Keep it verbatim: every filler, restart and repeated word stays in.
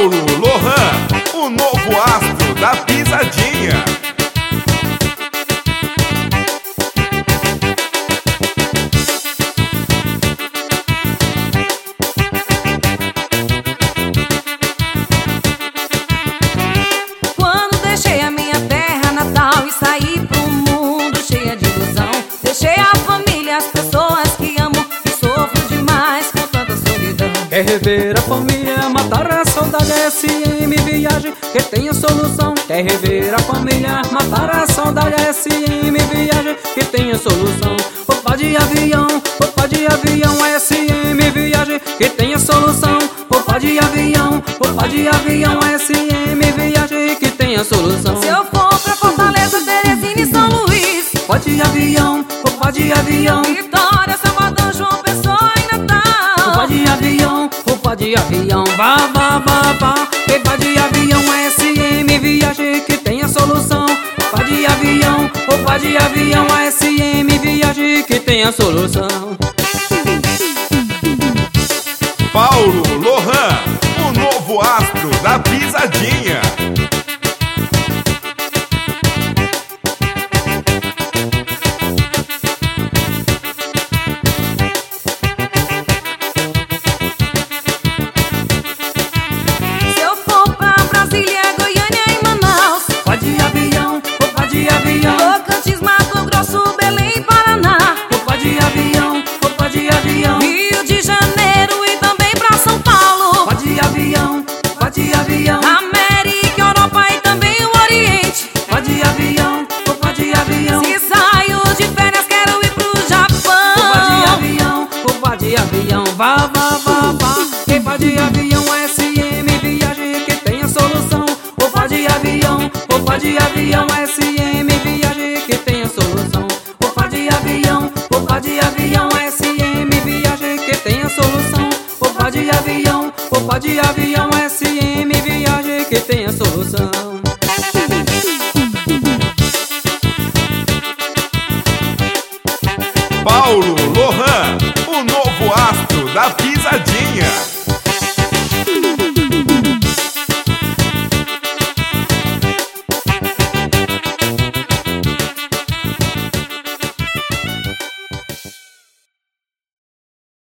Paulo Lohan, o novo astro da pisadinha. Quando deixei a minha terra natal e saí pro mundo cheia de ilusão, deixei a família, as pessoas que amo e sofro demais com tanta solidão. Quer rever a família, matar a saudade, S M Viagem que tem a solução. Quer rever a família, matar a saudade, S M Viagem que tem a solução. Opa de avião, opa de avião, S M Viagem que tem a solução. Opa de avião, opa de avião, S M Viagem que tem a solução. Se eu for pra Fortaleza, Teresina e São Luís, opa de avião, opa de avião, Vitória, Salvador, João Pessoa e Natal. opa de avião, opa de avião, vá, vá, vá, vá. Opa de avião, S M Viagem que tem a solução. Opa de avião, opa de avião, S M Viagem que tem a solução. Paulo Lohan, o novo astro da pisadinha. Se eu for pra Brasília, Goiânia e Manaus, Opa de avião, opa de avião, Tocantins, Mato Grosso, Belém e Paraná, opa de avião, opa de avião, Rio de Janeiro e também pra São Paulo, opa de avião, opa de avião, América, Europa e também o Oriente. opa de avião, opa de avião, Se saio de férias, quero ir pro opa de Japão. avião, opa de avião, vá, vá, vá, vá. Opa de avião, S M Viagem que tem a solução. Opa de avião, opa de avião, S M Viagem que tem a solução. Opa de avião, opa de avião, S M Viagem que tem a solução. Opa de avião, opa de avião, S M Viagem que tem a solução. Paulo Lohan, o novo astro da pisadinha.